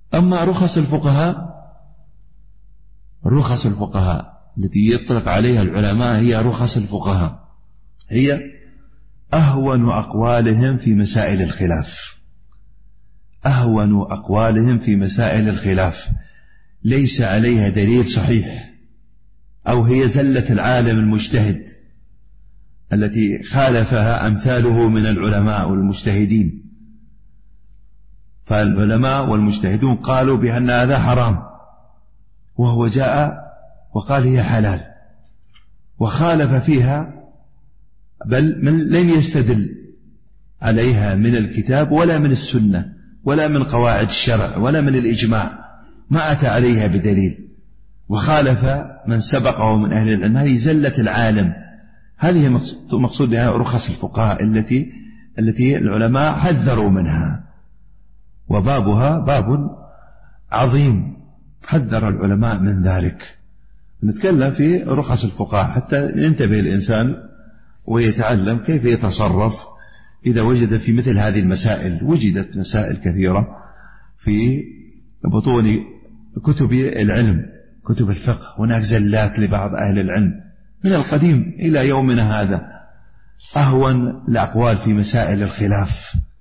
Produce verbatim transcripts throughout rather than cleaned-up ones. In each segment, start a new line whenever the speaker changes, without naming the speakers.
أما رخص الفقهاء، رخص الفقهاء التي يطلق عليها العلماء هي رخص الفقهاء، هي أهون أقوالهم في مسائل الخلاف، أهون أقوالهم في مسائل الخلاف ليس عليها دليل صحيح، أو هي زلة العالم المجتهد التي خالفها أمثاله من العلماء والمجتهدين. فالعلماء والمجتهدون قالوا بأن هذا حرام، وهو جاء وقال هي حلال وخالف فيها، بل من لم يستدل عليها من الكتاب ولا من السنة ولا من قواعد الشرع ولا من الإجماع، ما أتى عليها بدليل، وخالف من سبقه من أهل العلم. هذه زلة العالم، هذه مقصود بها رخص الفقهاء التي التي العلماء حذروا منها، وبابها باب عظيم حذر العلماء من ذلك. نتكلم في رخص الفقهاء حتى ينتبه الإنسان ويتعلم كيف يتصرف إذا وجد في مثل هذه المسائل. وجدت مسائل كثيرة في بطون كتب العلم، كتب الفقه، هناك زلات لبعض أهل العلم من القديم إلى يومنا هذا، أهون الأقوال في مسائل الخلاف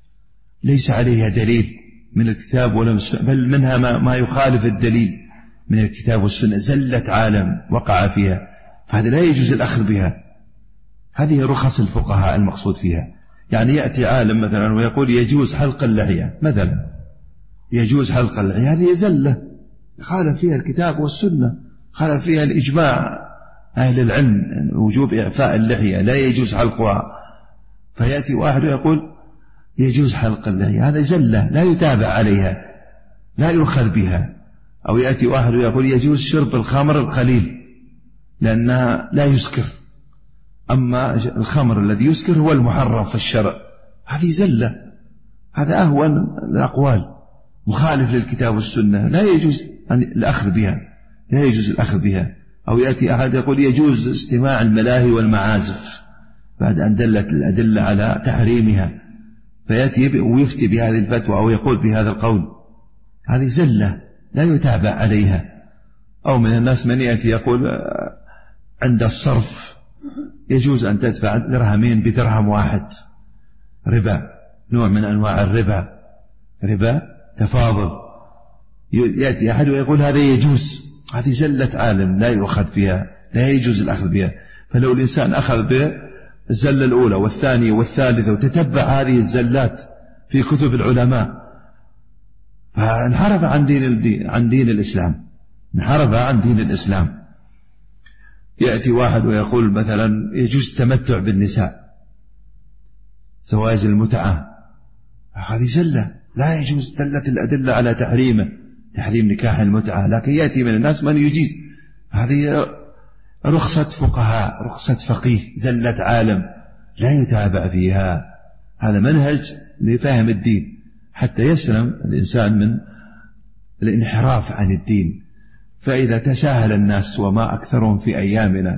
ليس عليها دليل من الكتاب ولا من السنة، بل منها ما, ما يخالف الدليل من الكتاب والسنة، زلة عالم وقع فيها، فهذا لا يجوز الأخذ بها. هذه رخص الفقهاء المقصود فيها. يعني يأتي عالم مثلا ويقول يجوز حلق اللحية مثلا، يجوز حلق اللحية، هذه زلة خالف فيها الكتاب والسنة، خالف فيها الإجماع أهل العلم وجوب إعفاء اللحية، لا يجوز حلقها. فيأتي واحد ويقول يجوز حلق اللحية، هذا زلة لا يتابع عليها، لا يؤخذ بها. أو يأتي واحد ويقول يجوز شرب الخمر القليل لأنها لا يسكر، أما الخمر الذي يسكر هو المحرم في الشرع، هذه زلة، هذا أهون الأقوال مخالف للكتاب والسنة، لا يجوز الأخذ بها، لا يجوز الأخذ بها. أو يأتي أحد يقول يجوز استماع الملاهي والمعازف بعد أن دلت الأدلة على تحريمها، فيأتي ويفتي بهذه الفتوى أو يقول بهذا القول، هذه زلة لا يتابع عليها. أو من الناس من يأتي يقول عند الصرف يجوز أن تدفع درهمين بدرهم واحد، ربا، نوع من أنواع الربا، ربا تفاضل. يأتي أحد ويقول هذا يجوز، هذه زلة عالم لا يؤخذ بها، لا يجوز الأخذ بها. فلو الإنسان أخذ بالزلة الأولى والثانية والثالثة وتتبع هذه الزلات في كتب العلماء فانحرف عن دين الدين عن دين الإسلام، انحرف عن دين الإسلام. يأتي واحد ويقول مثلا يجوز التمتع بالنساء، زواج المتعة، هذه زلة لا يجوز، دلت الأدلة على تحريمه، تحريم نكاح المتعة، لكن يأتي من الناس من يجيز. هذه رخصة فقهاء، رخصة فقيه، زلة عالم لا يتابع فيها. هذا منهج لفهم الدين حتى يسلم الإنسان من الانحراف عن الدين. فإذا تساهل الناس وما أكثرهم في أيامنا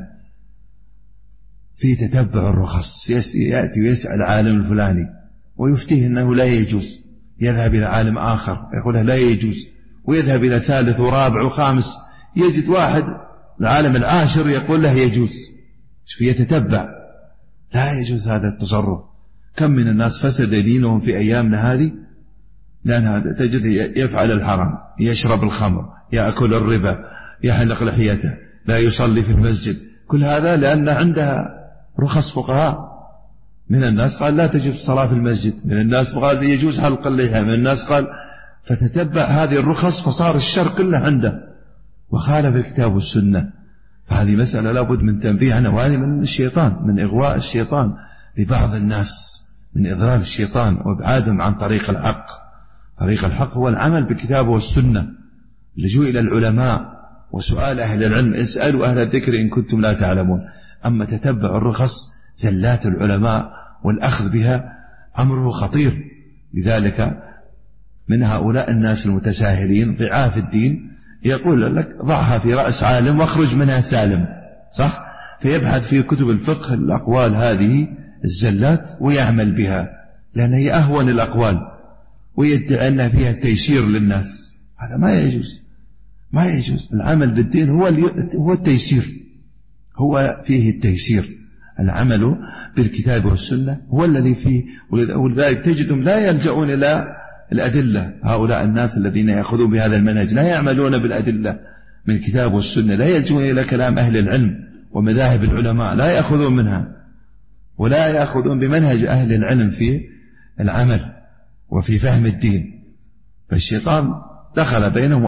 في تتبع الرخص، يأتي ويسأل عالم الفلاني ويفتيه أنه لا يجوز، يذهب إلى عالم آخر يقول لا يجوز، ويذهب إلى ثالث ورابع وخامس، يجد واحد العالم العاشر يقول له يجوز، فيتتبع. لا يجوز هذا التصرف. كم من الناس فسد دينهم في أيامنا هذه، لأن تجد يفعل الحرام، يشرب الخمر، يأكل الربا، يحلق لحيته، لا يصلي في المسجد، كل هذا لأن عندها رخص فقهاء. من الناس قال لا تجب الصلاة في المسجد، من الناس قال يجوز حلق اللحية، من الناس قال، فتتبع هذه الرخص فصار الشر كله عنده وخالف الكتاب والسنة. فهذه مسألة لابد من تنبيه عنها، وهذه من الشيطان، من إغواء الشيطان لبعض الناس، من إضلال الشيطان وابعادهم عن طريق الحق. طريق الحق هو العمل بالكتاب والسنة، اللجوء إلى العلماء وسؤال أهل العلم، اسألوا أهل الذكر إن كنتم لا تعلمون. أما تتبع الرخص، زلات العلماء والأخذ بها أمره خطير. لذلك من هؤلاء الناس المتساهلين ضعاف الدين يقول لك ضعها في رأس عالم واخرج منها سالم، صح؟ فيبحث في كتب الفقه الأقوال هذه الزلات ويعمل بها، لأن هي أهون الأقوال، ويدعي أن فيها تيسير للناس. هذا ما يجوز، ما يجوز. العمل بالدين هو هو التيسير، هو فيه التيسير. العمل بالكتاب والسنة هو الذي فيه، ولذلك تجدهم لا يلجؤون إلى الأدلة. هؤلاء الناس الذين يأخذون بهذا المنهج لا يعملون بالأدلة من الكتاب والسنة، لا يلجؤون إلى كلام أهل العلم ومذاهب العلماء، لا يأخذون منها، ولا يأخذون بمنهج أهل العلم في العمل وفي فهم الدين. فالشيطان دخل بينهم